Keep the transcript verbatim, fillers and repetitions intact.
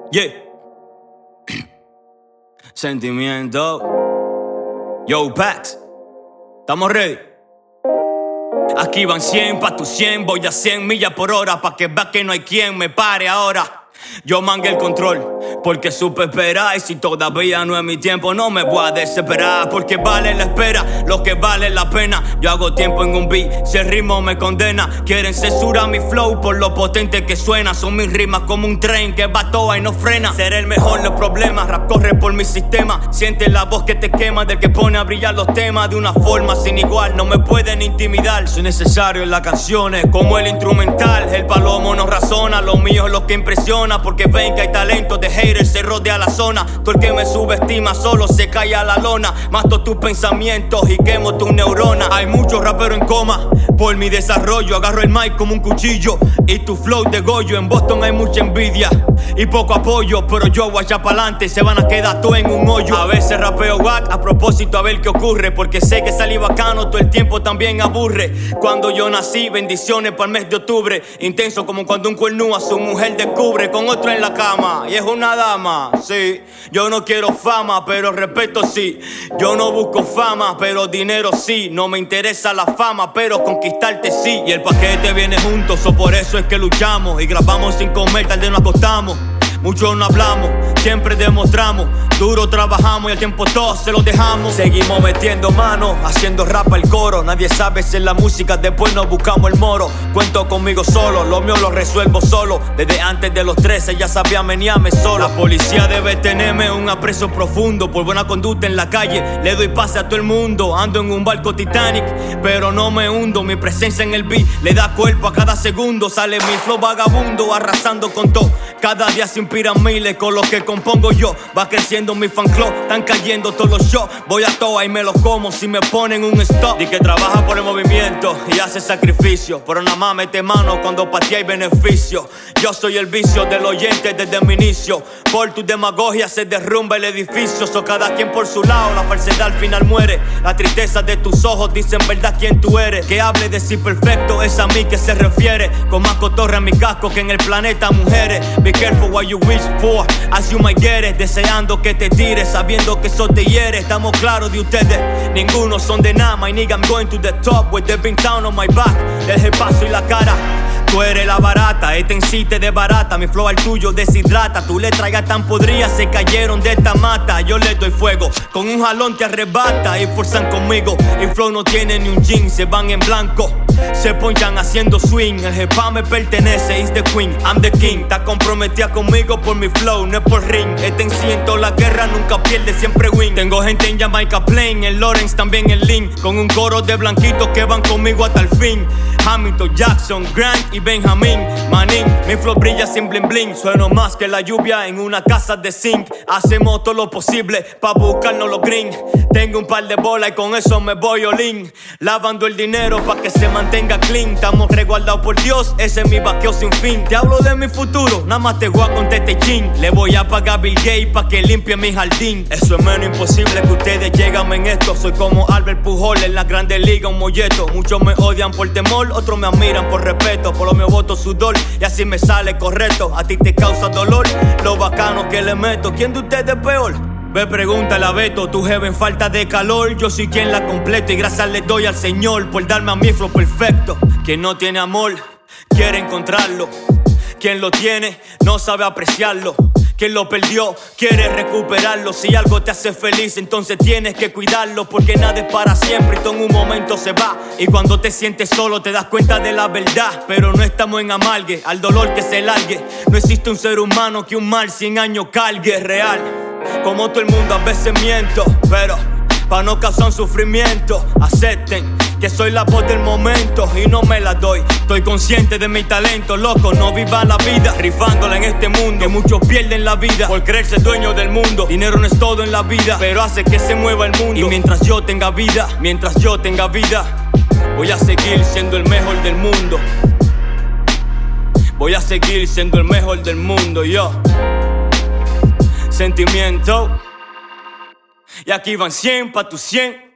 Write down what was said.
Yeah. Sentimiento. Yo, Pax. ¿Estamos ready? Aquí van cien pa' tu cien. Voy a cien millas por hora pa' que veas que no hay quien me pare ahora. Yo mangué el control porque supe esperar. Y si todavía no es mi tiempo, no me voy a desesperar. Porque vale la espera, lo que vale la pena. Yo hago tiempo en un beat, si el ritmo me condena. Quieren censurar mi flow por lo potente que suena. Son mis rimas como un tren que va toa y no frena. Ser el mejor no es problema, rap corre por mi sistema. Siente la voz que te quema del que pone a brillar los temas de una forma sin igual. No me pueden intimidar, soy necesario en las canciones como el instrumental. El palomo no razona, lo mío es lo que impresiona. Porque ven que hay talento de haters, se rodea la zona. Todo el que me subestima solo se cae a la lona. Mato tus pensamientos y quemo tus neuronas. Hay muchos raperos en coma por mi desarrollo. Agarro el mic como un cuchillo y tu flow de Goyo. En Boston hay mucha envidia y poco apoyo, pero yo voy allá pa'lante, se van a quedar todo en un hoyo. A veces rapeo wack a propósito a ver qué ocurre, porque sé que salí bacano, todo el tiempo también aburre. Cuando yo nací, bendiciones para el mes de octubre. Intenso como cuando un cuernú a su mujer descubre con otro en la cama, y es una dama, sí. Yo no quiero fama, pero respeto sí. Yo no busco fama, pero dinero sí. No me interesa la fama, pero conquistarte sí. Y el paquete viene juntos, o por eso es que luchamos. Y grabamos sin comer, tarde nos acostamos. Muchos no hablamos, siempre demostramos. Duro trabajamos y al tiempo todo se lo dejamos. Seguimos metiendo manos, haciendo rap al coro. Nadie sabe si es la música, después nos buscamos el moro. Cuento conmigo solo, lo mío lo resuelvo solo. Desde antes de los trece ya sabía menearme solo. La policía debe tenerme un aprecio profundo. Por buena conducta en la calle, le doy pase a todo el mundo. Ando en un barco Titanic, pero no me hundo. Mi presencia en el beat le da cuerpo a cada segundo. Sale mi flow vagabundo, arrasando con todo. Cada día se inspiran miles con lo que compongo yo. Va creciendo mi fan club, están cayendo todos los shows. Voy a toa y me los como si me ponen un stop. Y que trabaja por el movimiento y hace sacrificio, pero nada más mete mano cuando para ti hay beneficio. Yo soy el vicio del oyente desde mi inicio. Por tu demagogia se derrumba el edificio. So cada quien por su lado, la falsedad al final muere. La tristeza de tus ojos dicen verdad quién tú eres. Que hable de si perfecto es a mí que se refiere. Con más cotorra en mi casco que en el planeta mujeres. Be careful what you wish for, as you might get it. Deseando que te tires, sabiendo que eso te hiere. Estamos claros de ustedes, ninguno son de nada. My nigga, I'm going to the top with the big town on my back. Deje el paso y la cara. Tú eres la barata, este en sí te desbarata. Mi flow al tuyo deshidrata. Tu letra ya tan podrida, se cayeron de esta mata. Yo les doy fuego, con un jalón te arrebata. Y forzan conmigo, el flow no tiene ni un jean. Se van en blanco, se ponchan haciendo swing. El hip hop me pertenece, is the queen, I'm the king. Está comprometida conmigo por mi flow, no es por ring. Este en sí en toda la guerra nunca pierde, siempre win. Tengo gente en Jamaica Plain, en Lawrence también en Link. Con un coro de blanquitos que van conmigo hasta el fin. Hamilton, Jackson, Grant y Benjamin Manning, mi flow brilla sin bling bling. Sueno más que la lluvia en una casa de zinc. Hacemos todo lo posible pa' buscarnos los green. Tengo un par de bolas y con eso me voy all in. Lavando el dinero pa' que se mantenga clean. Estamos resguardados por Dios, ese es mi vaqueo sin fin. Te hablo de mi futuro, nada más te voy a contar este chin. Le voy a pagar a Bill Gates pa' que limpie mi jardín. Eso es menos imposible que ustedes llegan en esto. Soy como Albert Pujol en la Grande Liga, un molleto. Muchos me odian por temor, otros me admiran por respeto. Por lo mío voto sudor y así me sale correcto. A ti te causa dolor lo bacano que le meto. ¿Quién de ustedes es peor? Ve, pregúntale a Beto, tu jefe en falta de calor. Yo soy quien la completo y gracias le doy al Señor por darme a mi flow perfecto. Quien no tiene amor, quiere encontrarlo. Quien lo tiene, no sabe apreciarlo. Quien lo perdió, quiere recuperarlo. Si algo te hace feliz, entonces tienes que cuidarlo. Porque nada es para siempre y todo en un momento se va. Y cuando te sientes solo te das cuenta de la verdad. Pero no estamos en amargue, al dolor que se largue. No existe un ser humano que un mal cien años cargue. Es real, como todo el mundo a veces miento, pero pa' no causar sufrimiento. Acepten que soy la voz del momento y no me la doy. Estoy consciente de mi talento, loco, no viva la vida rifándola en este mundo. Que muchos pierden la vida por creerse dueño del mundo. Dinero no es todo en la vida, pero hace que se mueva el mundo. Y mientras yo tenga vida, mientras yo tenga vida, voy a seguir siendo el mejor del mundo. Voy a seguir siendo el mejor del mundo, yo. Sentimiento. Y aquí van cien pa' tu cien.